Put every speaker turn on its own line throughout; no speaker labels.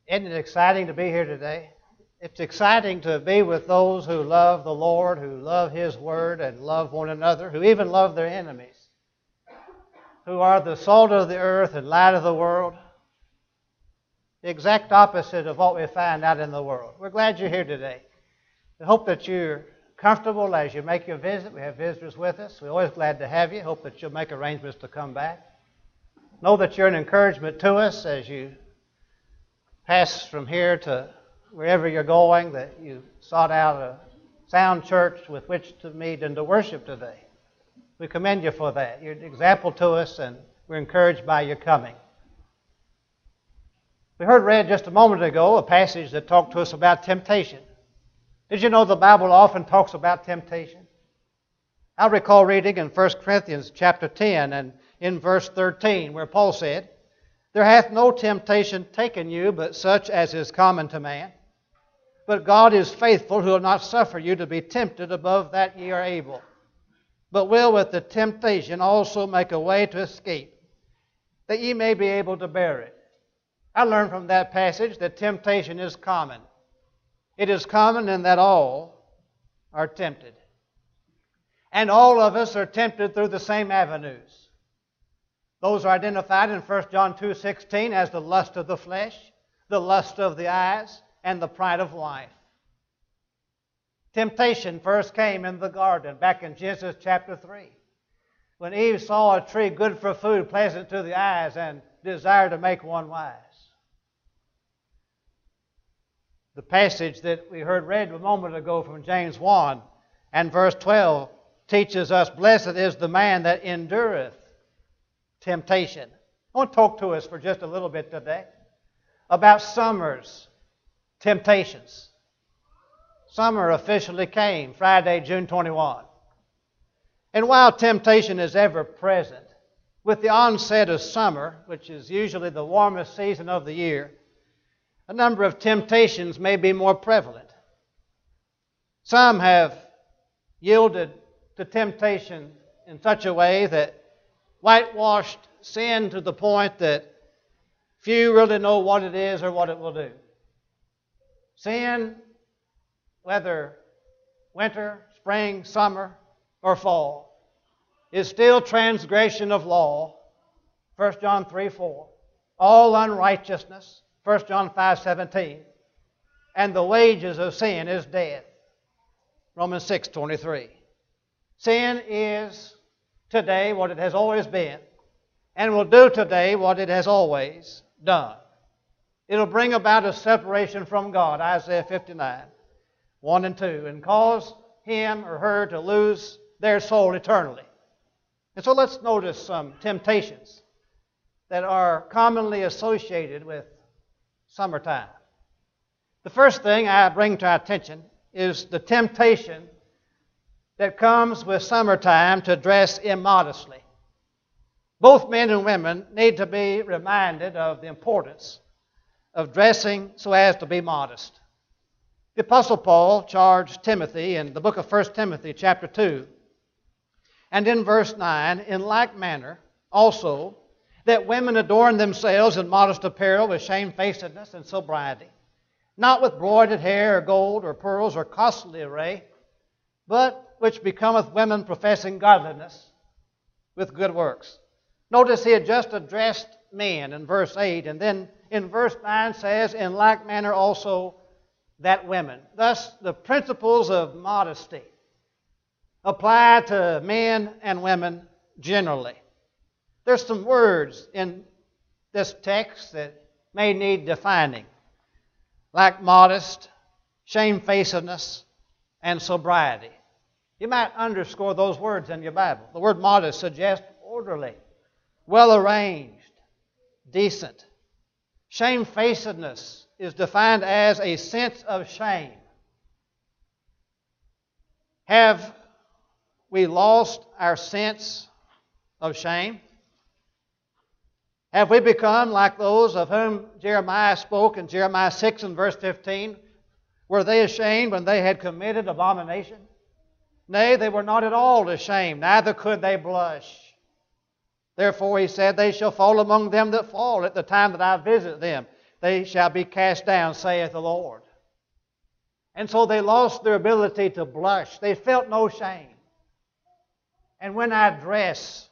Isn't it exciting to be here today? It's exciting to be with those who love the Lord, who love His Word, and love one another, who even love their enemies, who are the salt of the earth and light of the world. The exact opposite of what we find out in the world. We're glad you're here today. We hope that you're comfortable as you make your visit. We have visitors with us. We're always glad to have you. Hope that you'll make arrangements to come back. Know that you're an encouragement to us as you pass from here to wherever you're going, that you sought out a sound church with which to meet and to worship today. We commend you for that. You're an example to us, and we're encouraged by your coming. We heard read just a moment ago a passage that talked to us about temptation. Did you know the Bible often talks about temptation? I recall reading in 1 Corinthians chapter 10 and in verse 13 where Paul said, "There hath no temptation taken you but such as is common to man. But God is faithful, who will not suffer you to be tempted above that ye are able, but will with the temptation also make a way to escape, that ye may be able to bear it." I learned from that passage that temptation is common. It is common in that all are tempted. And all of us are tempted through the same avenues. Those are identified in 1 John 2:16 as the lust of the flesh, the lust of the eyes, and the pride of life. Temptation first came in the garden, back in Genesis chapter 3, when Eve saw a tree good for food, pleasant to the eyes, and desired to make one wise. The passage that we heard read a moment ago from James 1 and verse 12 teaches us, "Blessed is the man that endureth temptation." I want to talk to us for just a little bit today about summer's temptations. Summer officially came Friday, June 21. And while temptation is ever present, with the onset of summer, which is usually the warmest season of the year, a number of temptations may be more prevalent. Some have yielded to temptation in such a way that whitewashed sin to the point that few really know what it is or what it will do. Sin, whether winter, spring, summer, or fall, is still transgression of law, 1 John 3:4. All unrighteousness, 1 John 5:17. And the wages of sin is death, Romans 6:23. Sin is today what it has always been, and will do today what it has always done. It'll bring about a separation from God, Isaiah 59, 1 and 2, and cause him or her to lose their soul eternally. And so let's notice some temptations that are commonly associated with summertime. The first thing I bring to our attention is the temptation that comes with summertime to dress immodestly. Both men and women need to be reminded of the importance of dressing so as to be modest. The Apostle Paul charged Timothy in the book of 1 Timothy chapter 2 and in verse 9, "In like manner also that women adorn themselves in modest apparel with shamefacedness and sobriety, not with broidered hair or gold or pearls or costly array, but which becometh women professing godliness with good works." Notice he had just addressed men in verse 8, and then in verse 9 says, "In like manner also that women." Thus, the principles of modesty apply to men and women generally. There's some words in this text that may need defining, like modest, shamefacedness, and sobriety. You might underscore those words in your Bible. The word modest suggests orderly, well-arranged, decent. Shamefacedness is defined as a sense of shame. Have we lost our sense of shame? Have we become like those of whom Jeremiah spoke in Jeremiah 6 and verse 15? Were they ashamed when they had committed abomination? Nay, they were not at all ashamed, neither could they blush. Therefore, he said, "They shall fall among them that fall at the time that I visit them. they shall be cast down, saith the Lord. And so they lost their ability to blush. They felt no shame. And when I dress,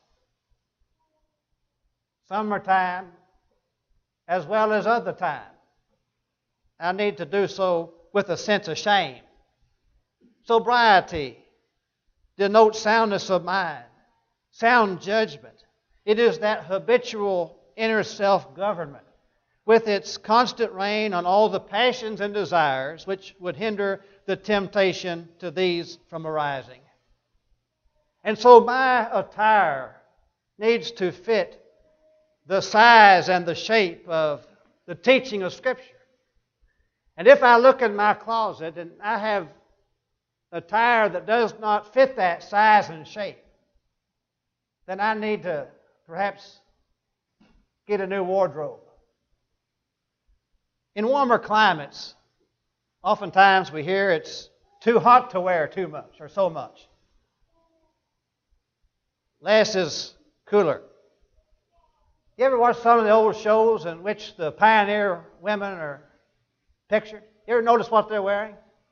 summertime as well as other time, I need to do so with a sense of shame. Sobriety denotes soundness of mind, sound judgment. It is that habitual inner self-government with its constant rein on all the passions and desires which would hinder the temptation to these from arising. And so my attire needs to fit the size and the shape of the teaching of Scripture. And if I look in my closet and I have attire that does not fit that size and shape, then I need to perhaps get a new wardrobe. In warmer climates, oftentimes we hear it's too hot to wear too much or so much. Less is cooler. You ever watch some of the old shows in which the pioneer women are pictured? You ever notice what they're wearing?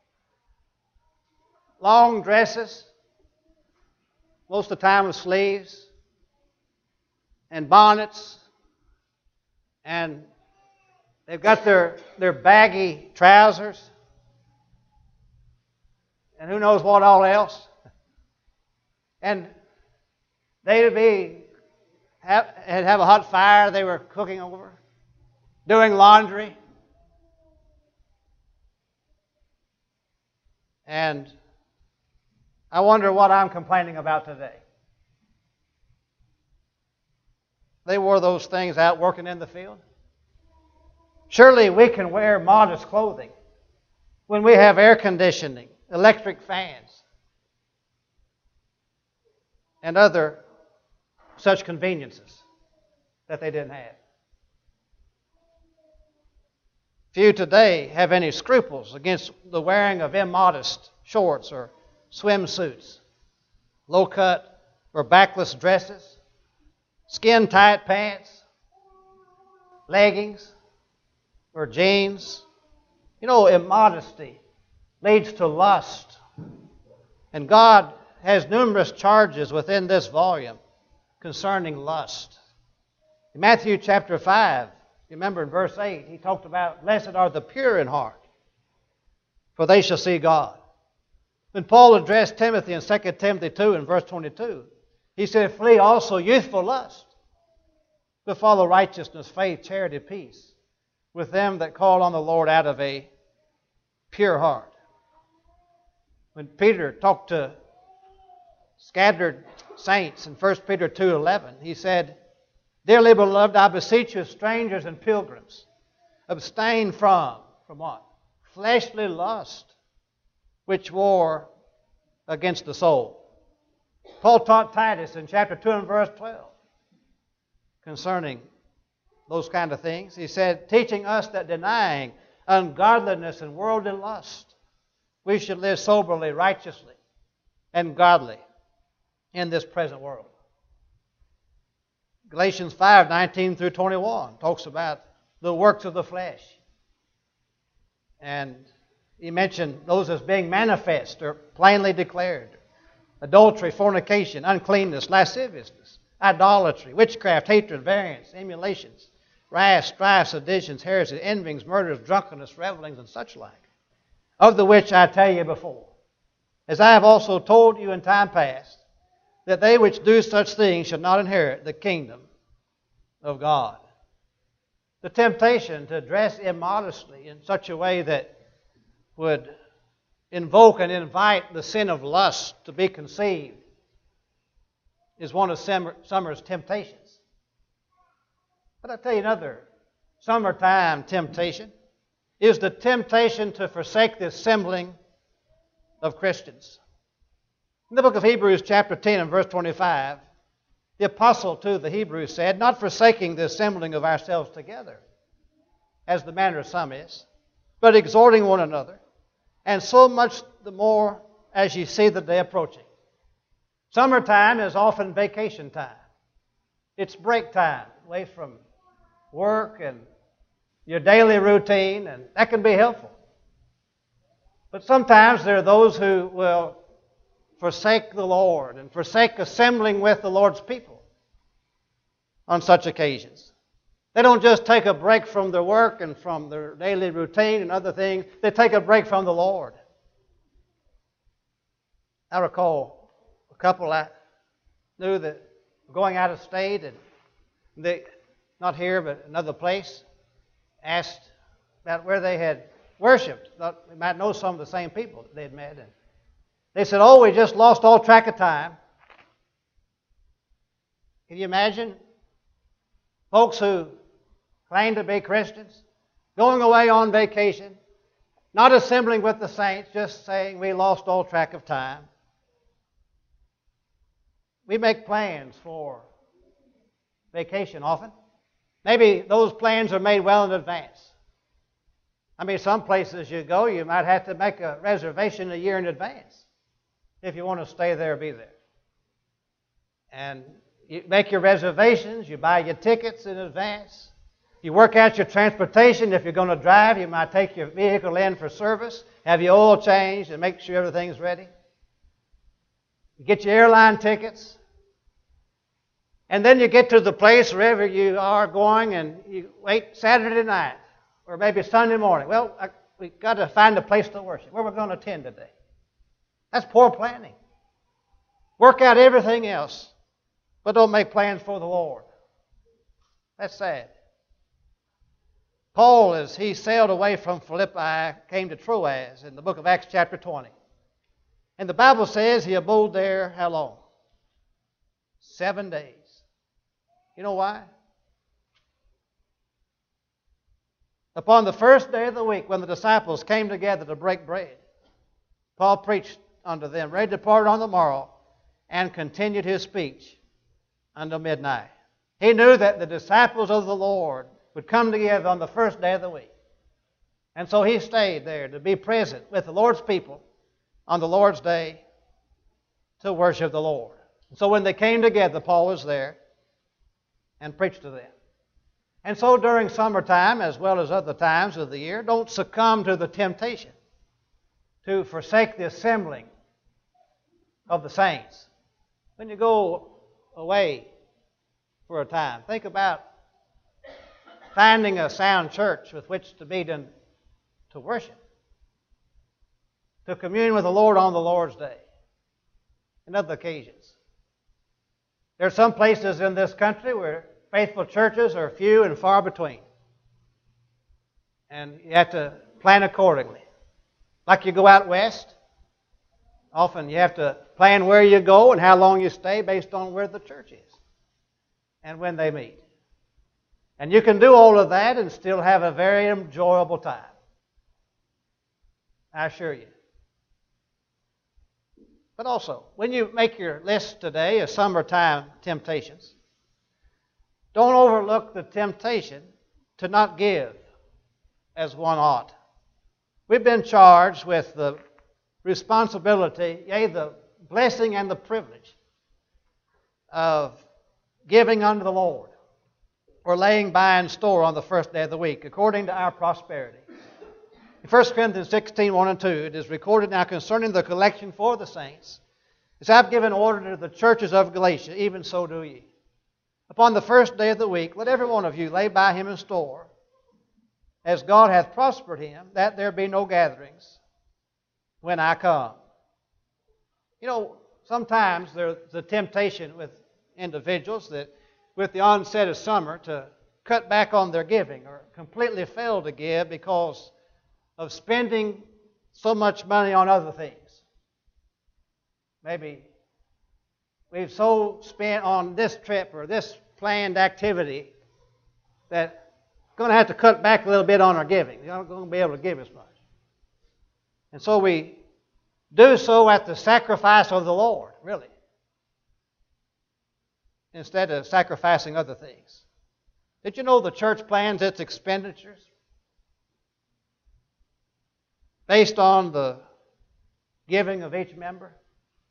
Long dresses, most of the time with sleeves, and bonnets, and they've got their baggy trousers, and who knows what all else. And they'd have a hot fire they were cooking over, doing laundry. And I wonder what I'm complaining about today. They wore those things out working in the field. Surely we can wear modest clothing when we have air conditioning, electric fans, and other such conveniences that they didn't have. Few today have any scruples against the wearing of immodest shorts or swimsuits, low-cut or backless dresses, skin-tight pants, leggings, or jeans. You know, immodesty leads to lust. And God has numerous charges within this volume concerning lust. In Matthew chapter 5, you remember in verse 8, he talked about, blessed are the pure in heart, for they shall see God. When Paul addressed Timothy in 2 Timothy 2 in verse 22, he said, flee also youthful lust, but follow righteousness, faith, charity, peace, with them that call on the Lord out of a pure heart. When Peter talked to scattered saints in 1 Peter 2:11, he said, dearly beloved, I beseech you, strangers and pilgrims, abstain from what? Fleshly lust, which war against the soul. Paul taught Titus in chapter 2 and verse 12 concerning those kind of things. He said, teaching us that denying ungodliness and worldly lust, we should live soberly, righteously, and godly in this present world. Galatians 5:19 through 21 talks about the works of the flesh. And he mentioned those as being manifest or plainly declared. Adultery, fornication, uncleanness, lasciviousness, idolatry, witchcraft, hatred, variance, emulations, wrath, strife, seditions, heresies, envyings, murders, drunkenness, revelings, and such like, of the which I tell you before, as I have also told you in time past, that they which do such things shall not inherit the kingdom of God. The temptation to dress immodestly in such a way that would invoke and invite the sin of lust to be conceived is one of summer's temptations. But I'll tell you another summertime temptation is the temptation to forsake the assembling of Christians. In the book of Hebrews chapter 10 and verse 25, the apostle to the Hebrews said, not forsaking the assembling of ourselves together, as the manner of some is, but exhorting one another, and so much the more as ye see the day approaching. Summertime is often vacation time. It's break time, away from work and your daily routine, and that can be helpful. But sometimes there are those who will forsake the Lord and forsake assembling with the Lord's people on such occasions. They don't just take a break from their work and from their daily routine and other things. They take a break from the Lord. I recall a couple I knew that were going out of state, and they, not here but another place, asked about where they had worshipped. Thought we might know some of the same people that they'd met. And they said, "Oh, we just lost all track of time." Can you imagine folks who claim to be Christians going away on vacation, not assembling with the saints, just saying we lost all track of time? We make plans for vacation often. Maybe those plans are made well in advance. I mean, some places you go, you might have to make a reservation a year in advance if you want to stay there or be there. And you make your reservations, you buy your tickets in advance, you work out your transportation. If you're going to drive, you might take your vehicle in for service, have your oil changed, and make sure everything's ready. You get your airline tickets, and then you get to the place wherever you are going, and you wait Saturday night or maybe Sunday morning. Well, we've got to find a place to worship. Where we're going to attend today. That's poor planning. Work out everything else, but don't make plans for the Lord. That's sad. Paul, as he sailed away from Philippi, came to Troas in the book of Acts chapter 20. And the Bible says he abode there how long? 7 days. You know why? Upon the first day of the week, when the disciples came together to break bread, Paul preached unto them, ready to depart on the morrow, and continued his speech until midnight. He knew that the disciples of the Lord would come together on the first day of the week. And so he stayed there to be present with the Lord's people on the Lord's day to worship the Lord. And so when they came together, Paul was there and preached to them. And so during summertime, as well as other times of the year, don't succumb to the temptation to forsake the assembling of the saints. When you go away for a time, think about finding a sound church with which to meet and to worship, to commune with the Lord on the Lord's day and other occasions. There are some places in this country where faithful churches are few and far between. And you have to plan accordingly. Like you go out west, often you have to plan where you go and how long you stay based on where the church is and when they meet. And you can do all of that and still have a very enjoyable time. I assure you. But also, when you make your list today of summertime temptations, don't overlook the temptation to not give as one ought. We've been charged with the responsibility, yea, the blessing and the privilege of giving unto the Lord, or laying by in store on the first day of the week, according to our prosperity. In 1 Corinthians 16, 1 and 2, it is recorded now concerning the collection for the saints, as I've given order to the churches of Galatia, even so do ye. Upon the first day of the week, let every one of you lay by him in store, as God hath prospered him, that there be no gatherings when I come. You know, sometimes there's the temptation with individuals that with the onset of summer to cut back on their giving or completely fail to give because of spending so much money on other things. Maybe we've so spent on this trip or this planned activity that we're going to have to cut back a little bit on our giving. We're not going to be able to give as much. And so we do so at the sacrifice of the Lord, really, instead of sacrificing other things. Did you know the church plans its expenditures based on the giving of each member?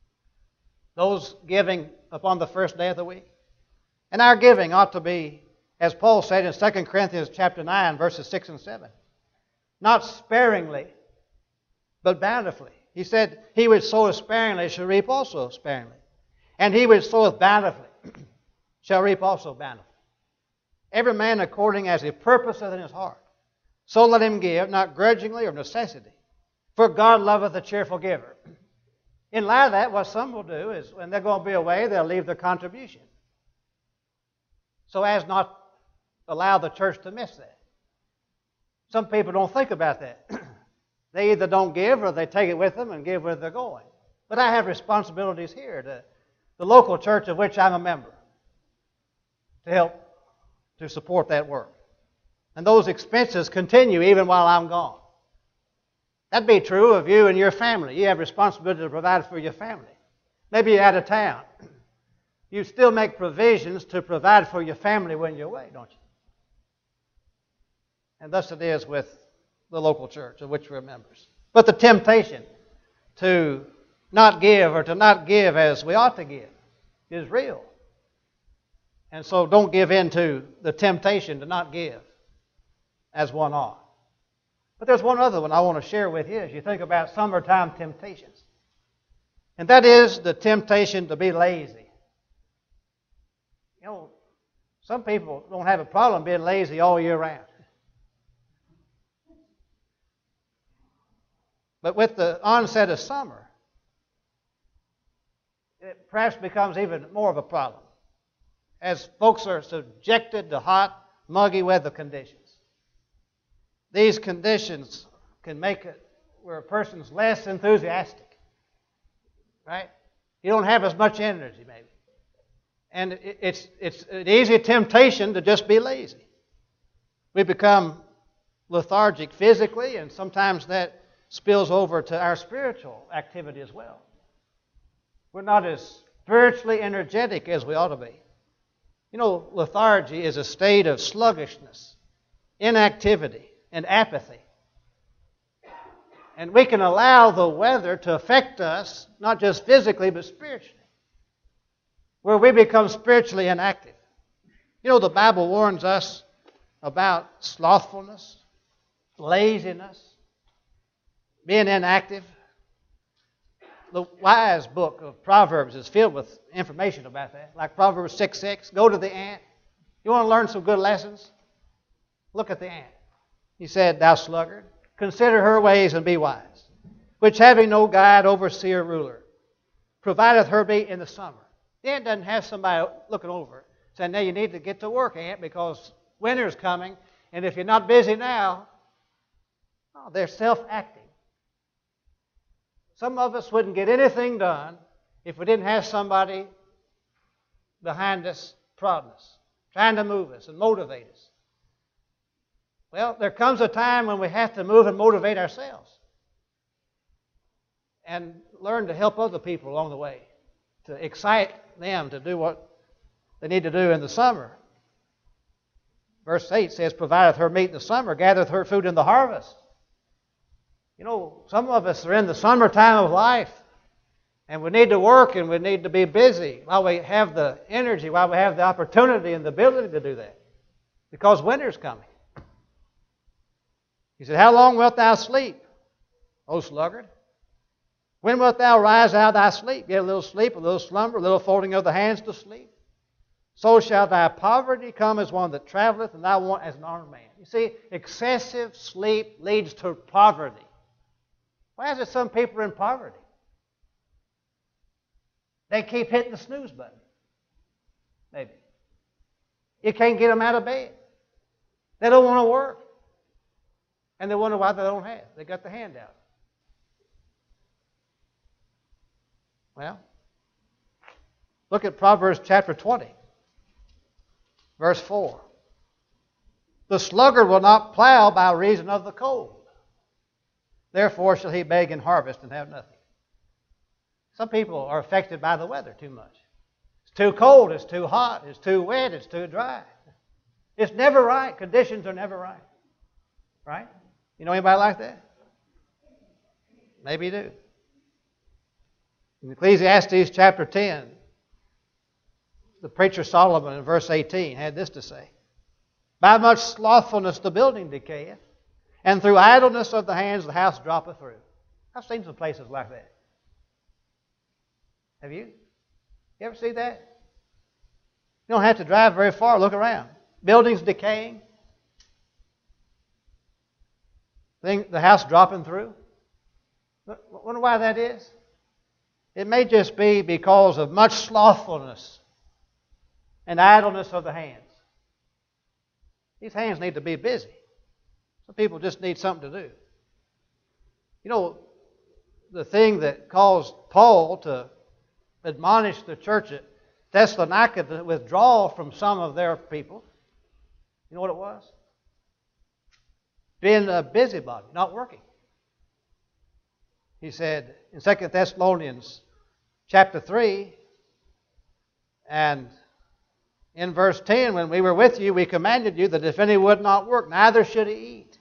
Those giving upon the first day of the week? And our giving ought to be As Paul said in 2 Corinthians chapter 9, verses 6 and 7. Not sparingly, but bountifully. He said, he which soweth sparingly shall reap also sparingly. And he which soweth bountifully shall reap also bountifully. Every man according as he purposeth in his heart. So let him give, not grudgingly or necessity. For God loveth a cheerful giver. In light of that, what some will do is when they're going to be away, they'll leave their contribution. So as not allow the church to miss that. Some people don't think about that. They either don't give or they take it with them and give where they're going. But I have responsibilities here to the local church of which I'm a member to help to support that work. And those expenses continue even while I'm gone. That'd be true of you and your family. You have responsibility to provide for your family. Maybe you're out of town. You still make provisions to provide for your family when you're away, don't you? And thus it is with the local church of which we're members. But the temptation to not give or to not give as we ought to give is real. And so don't give in to the temptation to not give as one ought. But there's one other one I want to share with you as you think about summertime temptations. And that is the temptation to be lazy. You know, some people don't have a problem being lazy all year round. But with the onset of summer, it perhaps becomes even more of a problem as folks are subjected to hot, muggy weather conditions. These conditions can make it where a person's less enthusiastic, right? You don't have as much energy, maybe. And it's an easy temptation to just be lazy. We become lethargic physically, and sometimes that spills over to our spiritual activity as well. We're not as spiritually energetic as we ought to be. You know, lethargy is a state of sluggishness, inactivity, and apathy. And we can allow the weather to affect us, not just physically, but spiritually, where we become spiritually inactive. You know, the Bible warns us about slothfulness, laziness, being inactive. The wise book of Proverbs is filled with information about that, like Proverbs 6:6. Go to the ant. You want to learn some good lessons? Look at the ant. He said, thou sluggard, consider her ways and be wise, which having no guide, overseer, ruler, provideth her meat in the summer. The ant doesn't have somebody looking over it, saying, now you need to get to work, ant, because winter's coming, and if you're not busy now, they're self-acting. Some of us wouldn't get anything done if we didn't have somebody behind us prodding us, trying to move us and motivate us. Well, there comes a time when we have to move and motivate ourselves and learn to help other people along the way, to excite them to do what they need to do in the summer. Verse 8 says, provideth her meat in the summer, gathereth her food in the harvest. You know, some of us are in the summertime of life, and we need to work and we need to be busy while we have the energy, while we have the opportunity and the ability to do that, because winter's coming. He said, how long wilt thou sleep, O sluggard? When wilt thou rise out of thy sleep? Get a little sleep, a little slumber, a little folding of the hands to sleep. So shall thy poverty come as one that traveleth, and thy want as an armed man. You see, excessive sleep leads to poverty. Why is it some people are in poverty? They keep hitting the snooze button. Maybe. You can't get them out of bed. They don't want to work. And they wonder why they don't have. They got the handout. Well, look at Proverbs chapter 20, verse 4. The sluggard will not plow by reason of the cold. Therefore shall he beg in harvest and have nothing. Some people are affected by the weather too much. It's too cold, it's too hot, it's too wet, it's too dry. It's never right. Conditions are never right. Right? You know anybody like that? Maybe you do. In Ecclesiastes chapter 10, the preacher Solomon in verse 18 had this to say. By much slothfulness the building decayeth, and through idleness of the hands the house droppeth through. I've seen some places like that. Have you? You ever see that? You don't have to drive very far. Look around. Buildings decaying. The house dropping through. Wonder why that is? It may just be because of much slothfulness and idleness of the hands. These hands need to be busy. Some people just need something to do. You know, the thing that caused Paul to admonish the church at Thessalonica to withdraw from some of their people, you know what it was? Being a busybody, not working. He said in 2 Thessalonians chapter 3 and in verse 10, when we were with you, we commanded you that if any would not work, neither should he eat.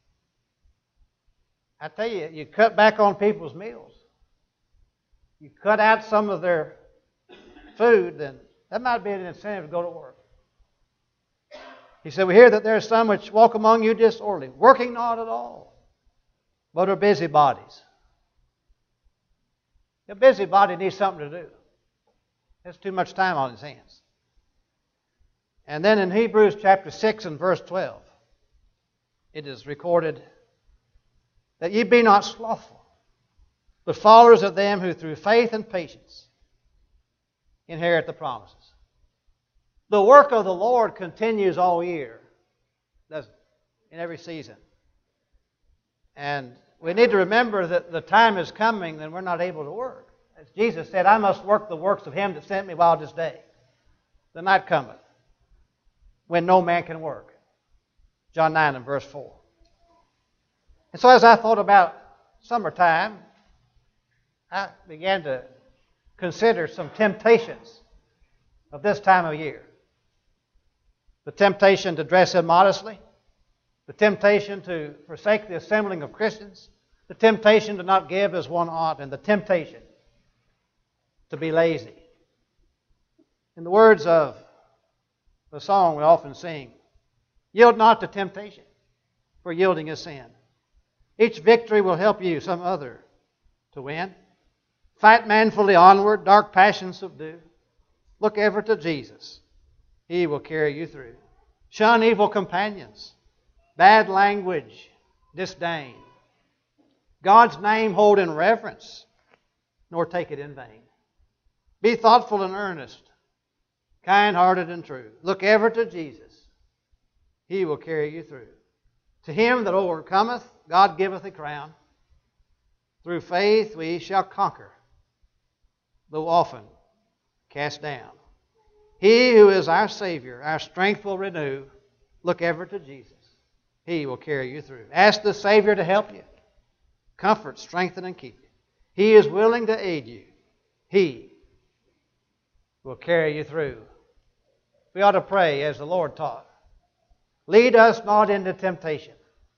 I tell you, you cut back on people's meals. You cut out some of their food, then that might be an incentive to go to work. He said, we hear that there are some which walk among you disorderly, working not at all, but are busybodies. A busybody needs something to do. Has too much time on his hands. And then in Hebrews chapter 6 and verse 12, it is recorded that ye be not slothful, but followers of them who through faith and patience inherit the promises. The work of the Lord continues all year, doesn't it? In every season. And we need to remember that the time is coming when we're not able to work. As Jesus said, I must work the works of him that sent me while this day. The night cometh when no man can work. John 9 and verse 4. And so as I thought about summertime, I began to consider some temptations of this time of year. The temptation to dress immodestly, the temptation to forsake the assembling of Christians, the temptation to not give as one ought, and the temptation to be lazy. In the words of the song we often sing, yield not to temptation, for yielding is sin. Each victory will help you some other to win. Fight manfully onward, dark passions subdue. Look ever to Jesus. He will carry you through. Shun evil companions, bad language, disdain. God's name hold in reverence, nor take it in vain. Be thoughtful and earnest, kind-hearted and true. Look ever to Jesus. He will carry you through. To him that overcometh, God giveth a crown. Through faith we shall conquer, though often cast down. He who is our Savior, our strength will renew. Look ever to Jesus. He will carry you through. Ask the Savior to help you. Comfort, strengthen, and keep you. He is willing to aid you. He will carry you through. We ought to pray as the Lord taught. Lead us not into temptation,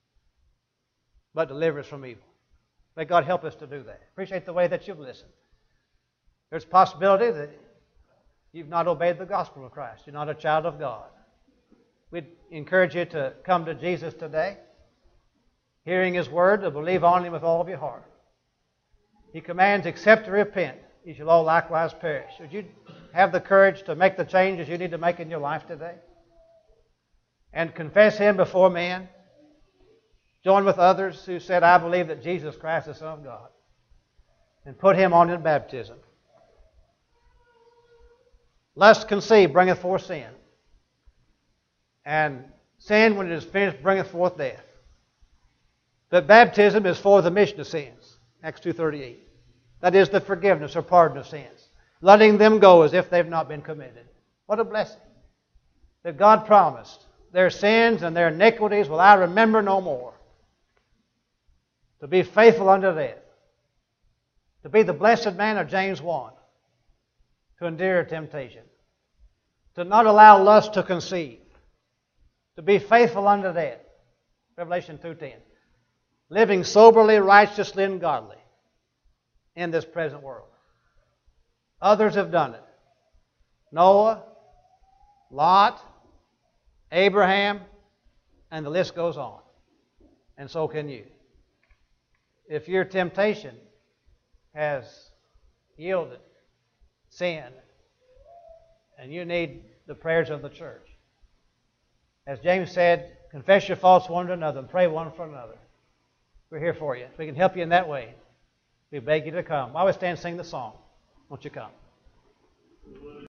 but deliver us from evil. May God help us to do that. Appreciate the way that you've listened. There's a possibility that you've not obeyed the gospel of Christ. You're not a child of God. We'd encourage you to come to Jesus today, hearing His word, to believe on Him with all of your heart. He commands, except to repent, ye shall all likewise perish. Would you have the courage to make the changes you need to make in your life today? And confess Him before men. Join with others who said, I believe that Jesus Christ is the Son of God. And put Him on in baptism. Lust conceived bringeth forth sin. And sin, when it is finished, bringeth forth death. But baptism is for the remission of sins. Acts 2:38. That is the forgiveness or pardon of sins. Letting them go as if they've not been committed. What a blessing. That God promised. Their sins and their iniquities will I remember no more. To be faithful unto death. To be the blessed man of James 1. To endure temptation. To not allow lust to conceive. To be faithful unto death. Revelation 2:10. Living soberly, righteously, and godly in this present world. Others have done it. Noah, Lot, Abraham, And the list goes on. And so can you. If your temptation has yielded sin, and you need the prayers of the church, as James said, confess your faults one to another and pray one for another. We're here for you. We can help you in that way. We beg you to come. While we stand and sing the song, won't you come?